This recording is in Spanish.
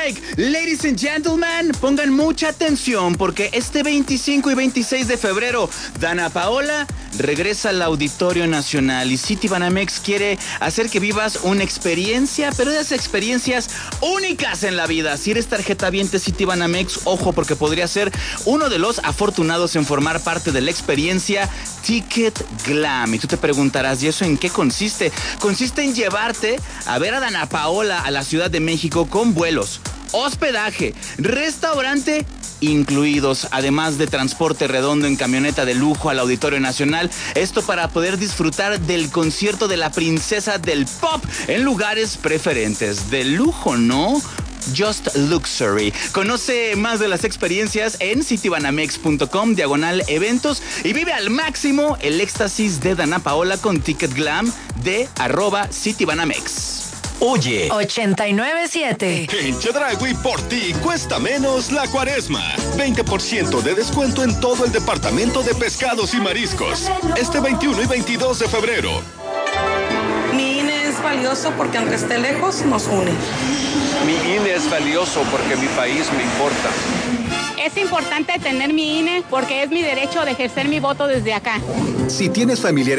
Mike. Ladies and gentlemen, pongan mucha atención porque este 25 y 26 de febrero, Dana Paola regresa al Auditorio Nacional y Citibanamex quiere hacer que vivas una experiencia, pero de esas experiencias únicas en la vida. Si eres tarjetaviente Citibanamex, ojo, porque podría ser uno de los afortunados en formar parte de la experiencia Ticket Glam. Y tú te preguntarás, ¿y eso en qué consiste? Consiste en llevarte a ver a Dana Paola a la Ciudad de México con vuelos, hospedaje, restaurante incluidos, además de transporte redondo en camioneta de lujo al Auditorio Nacional. Esto para poder disfrutar del concierto de la princesa del pop en lugares preferentes. De lujo, ¿no? Just Luxury. Conoce más de las experiencias en citibanamex.com/eventos y vive al máximo el éxtasis de Dana Paola con Ticket Glam de @citibanamex. Oye, 89.7. en Chedraui por ti cuesta menos la cuaresma. 20% de descuento en todo el departamento de pescados y mariscos. Este 21 y 22 de febrero. Mi INE es valioso porque aunque esté lejos, nos une. Mi INE es valioso porque mi país me importa. Es importante tener mi INE porque es mi derecho de ejercer mi voto desde acá. Si tienes familiares